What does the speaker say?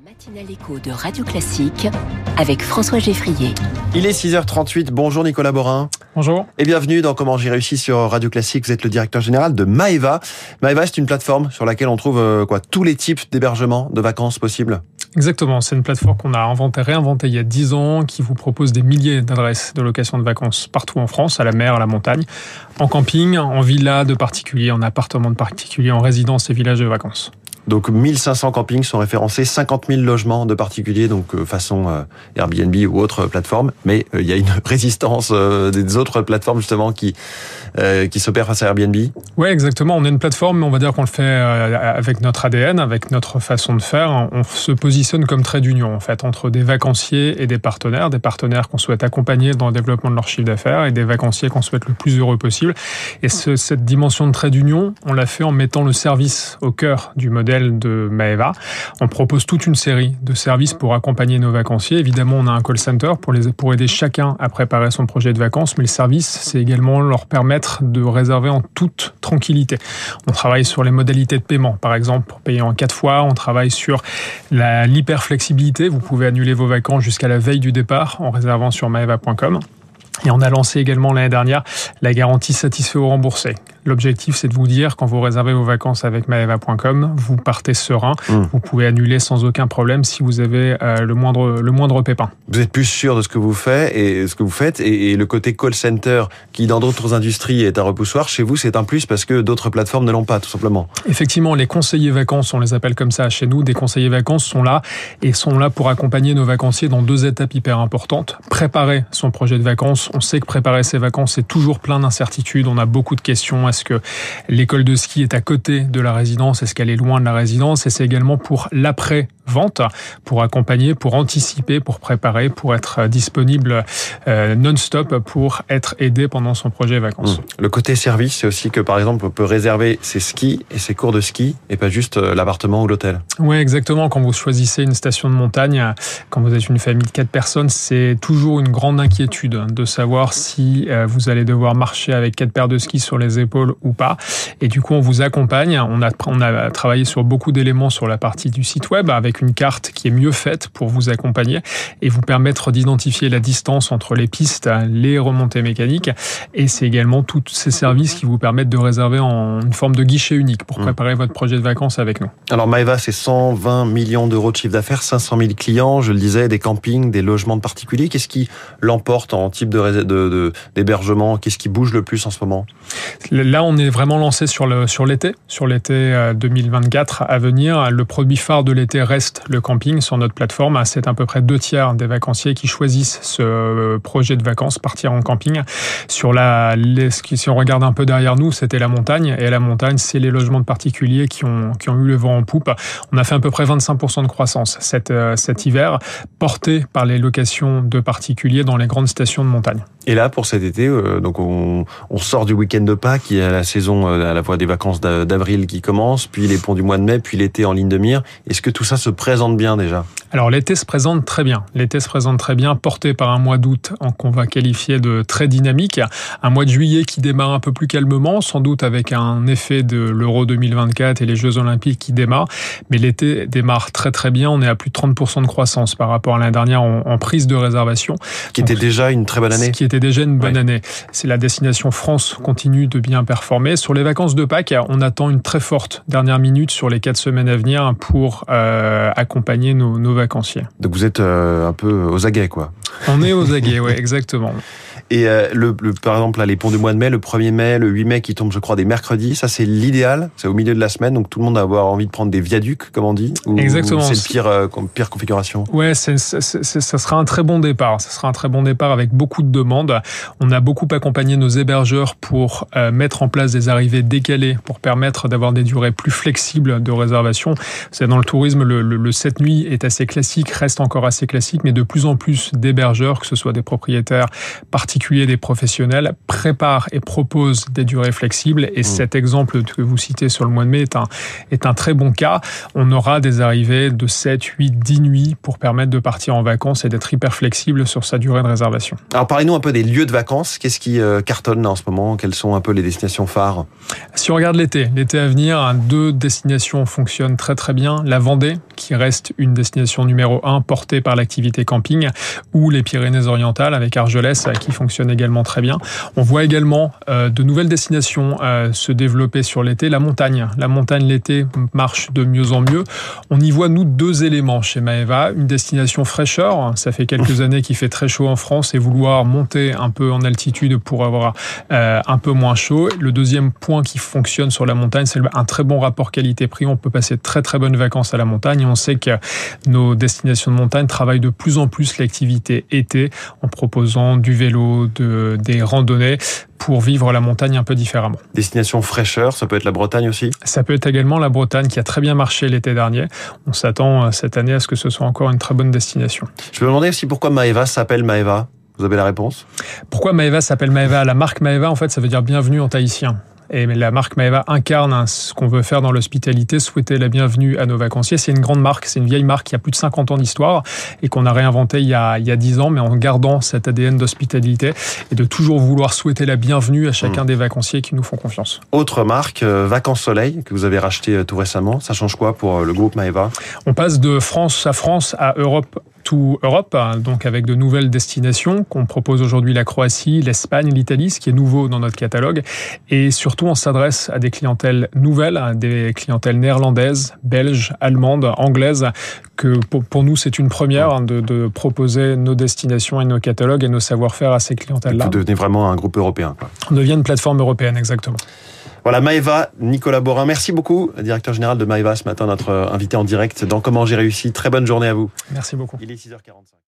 Matinale écho de Radio Classique avec François Geffrier. Il est 6h38. Bonjour Nicolas Borin. Bonjour. Et bienvenue dans Comment j'ai réussi sur Radio Classique. Vous êtes le directeur général de Maeva. Maeva, c'est une plateforme sur laquelle on trouve tous les types d'hébergements, de vacances possibles. Exactement, c'est une plateforme qu'on a réinventée il y a 10 ans, qui vous propose des milliers d'adresses de location de vacances partout en France, à la mer, à la montagne, en camping, en villa de particuliers, en appartement de particuliers, en résidence et villages de vacances. Donc 1500 campings sont référencés, 50 000 logements de particuliers, donc façon Airbnb ou autre plateforme. Mais il y a une résistance des autres plateformes justement qui s'opèrent face à Airbnb. Ouais, exactement. On est une plateforme, mais on va dire qu'on le fait avec notre ADN, avec notre façon de faire. On se positionne comme trait d'union en fait entre des vacanciers et des partenaires qu'on souhaite accompagner dans le développement de leur chiffre d'affaires et des vacanciers qu'on souhaite le plus heureux possible. Et cette dimension de trait d'union, on l'a fait en mettant le service au cœur du modèle de Maeva. On propose toute une série de services pour accompagner nos vacanciers. Évidemment, on a un call center pour aider chacun à préparer son projet de vacances, mais le service, c'est également leur permettre de réserver en toute tranquillité. On travaille sur les modalités de paiement, par exemple, pour payer en 4 fois. On travaille sur l'hyperflexibilité. Vous pouvez annuler vos vacances jusqu'à la veille du départ en réservant sur maeva.com. Et on a lancé également l'année dernière la garantie satisfait ou remboursé. L'objectif, c'est de vous dire, quand vous réservez vos vacances avec maeva.com, vous partez serein. Vous pouvez annuler sans aucun problème si vous avez le moindre pépin. Vous êtes plus sûr de ce que vous faites et le côté call center qui, dans d'autres industries, est un repoussoir. Chez vous, c'est un plus parce que d'autres plateformes ne l'ont pas, tout simplement. Effectivement, les conseillers vacances, on les appelle comme ça chez nous. Des conseillers vacances sont là pour accompagner nos vacanciers dans 2 étapes hyper importantes. Préparer son projet de vacances. On sait que préparer ses vacances, c'est toujours plein d'incertitudes. On a beaucoup de questions. Est-ce que l'école de ski est à côté de la résidence? Est-ce qu'elle est loin de la résidence? Et c'est également pour l'après-vente, pour accompagner, pour anticiper, pour préparer, pour être disponible non-stop, pour être aidé pendant son projet vacances. Le côté service, c'est aussi que, par exemple, on peut réserver ses skis et ses cours de ski et pas juste l'appartement ou l'hôtel. Oui, exactement. Quand vous choisissez une station de montagne, quand vous êtes une famille de 4 personnes, c'est toujours une grande inquiétude de savoir si vous allez devoir marcher avec 4 paires de skis sur les épaules ou pas. Et du coup, on vous accompagne. On a travaillé sur beaucoup d'éléments sur la partie du site web avec une carte qui est mieux faite pour vous accompagner et vous permettre d'identifier la distance entre les pistes, les remontées mécaniques. Et c'est également tous ces services qui vous permettent de réserver en une forme de guichet unique pour préparer votre projet de vacances avec nous. Alors Maeva, c'est 120 millions d'euros de chiffre d'affaires, 500 000 clients, je le disais, des campings, des logements de particuliers. Qu'est-ce qui l'emporte en type d'hébergement? Qu'est-ce qui bouge le plus en ce moment? Là, on est vraiment lancé sur l'été 2024 à venir. Le produit phare de l'été reste le camping sur notre plateforme. C'est à peu près 2/3 des vacanciers qui choisissent ce projet de vacances, partir en camping. Si on regarde un peu derrière nous, c'était la montagne. Et la montagne, c'est les logements de particuliers qui ont eu le vent en poupe. On a fait à peu près 25% de croissance cet hiver, porté par les locations de particuliers dans les grandes stations de montagne. Et là, pour cet été, donc on sort du week-end de Pâques, il y a la saison à la fois des vacances d'avril qui commencent, puis les ponts du mois de mai, puis l'été en ligne de mire. Est-ce que tout ça se présente bien déjà? Alors l'été se présente très bien. L'été se présente très bien, porté par un mois d'août qu'on va qualifier de très dynamique. Un mois de juillet qui démarre un peu plus calmement, sans doute avec un effet de l'Euro 2024 et les Jeux Olympiques qui démarrent. Mais l'été démarre très très bien. On est à plus de 30% de croissance par rapport à l'année dernière en prise de réservation. Qui était déjà une très bonne année. Qui était déjà une bonne année. C'est la destination France continue de bien performer. Sur les vacances de Pâques, on attend une très forte dernière minute sur les 4 semaines à venir pour accompagner nos vacanciers. Donc vous êtes un peu aux aguets, quoi. On est aux aguets, oui, exactement. Et par exemple, là, les ponts du mois de mai, le 1er mai, le 8 mai qui tombent, je crois, des mercredis, ça c'est l'idéal, c'est au milieu de la semaine, donc tout le monde va avoir envie de prendre des viaducs, comme on dit, ou exactement. C'est le pire configuration? Ouais, ça sera un très bon départ. Ça sera un très bon départ avec beaucoup de demandes. On a beaucoup accompagné nos hébergeurs pour mettre en place des arrivées décalées, pour permettre d'avoir des durées plus flexibles de réservation. C'est dans le tourisme, le 7 nuits est assez classique, reste encore assez classique, mais de plus en plus d'hébergeurs, que ce soit des propriétaires particuliers, des professionnels, préparent et proposent des durées flexibles. Et cet exemple que vous citez sur le mois de mai est un très bon cas. On aura des arrivées de 7, 8, 10 nuits pour permettre de partir en vacances et d'être hyper flexible sur sa durée de réservation. Alors parlez-nous un peu des lieux de vacances. Qu'est-ce qui cartonne en ce moment? Quelles sont un peu les destinations phares? Si on regarde l'été à venir, 2 destinations fonctionnent très très bien. La Vendée, qui reste une destination numéro 1 portée par l'activité camping, ou les Pyrénées-Orientales avec Argelès qui fonctionne également très bien. On voit également de nouvelles destinations se développer sur l'été. La montagne l'été marche de mieux en mieux. On y voit nous 2 éléments chez Maeva, une destination fraîcheur. Ça fait quelques années qu'il fait très chaud en France et vouloir monter un peu en altitude pour avoir un peu moins chaud. Le deuxième point qui fonctionne sur la montagne, c'est un très bon rapport qualité-prix. On peut passer de très très bonnes vacances à la montagne et on sait que nos destinations de montagne travaillent de plus en plus l'activité été en proposant du vélo, des randonnées pour vivre la montagne un peu différemment. Destination fraîcheur, ça peut être la Bretagne aussi ? Ça peut être également la Bretagne qui a très bien marché l'été dernier. On s'attend cette année à ce que ce soit encore une très bonne destination. Je me demandais aussi pourquoi Maeva s'appelle Maeva. Vous avez la réponse ? Pourquoi Maeva s'appelle Maeva ? La marque Maeva, en fait, ça veut dire bienvenue en tahitien. Et la marque Maeva incarne ce qu'on veut faire dans l'hospitalité, souhaiter la bienvenue à nos vacanciers. C'est une grande marque, c'est une vieille marque qui a plus de 50 ans d'histoire et qu'on a réinventée il y a 10 ans, mais en gardant cet ADN d'hospitalité et de toujours vouloir souhaiter la bienvenue à chacun des vacanciers qui nous font confiance. Autre marque, Vacances Soleil, que vous avez racheté tout récemment. Ça change quoi pour le groupe Maeva ? On passe de France à Europe to Europe, donc avec de nouvelles destinations qu'on propose aujourd'hui, la Croatie, l'Espagne, l'Italie, ce qui est nouveau dans notre catalogue. Et surtout, on s'adresse à des clientèles nouvelles, à des clientèles néerlandaises, belges, allemandes, anglaises, que pour nous, c'est une première de proposer nos destinations et nos catalogues et nos savoir-faire à ces clientèles-là. Vous devenez vraiment un groupe européen, quoi. On devient une plateforme européenne, exactement. Voilà, Maeva, Nicolas Borin, merci beaucoup, directeur général de Maeva, ce matin, notre invité en direct dans Comment j'ai réussi. Très bonne journée à vous. Merci beaucoup. Il est 6h45.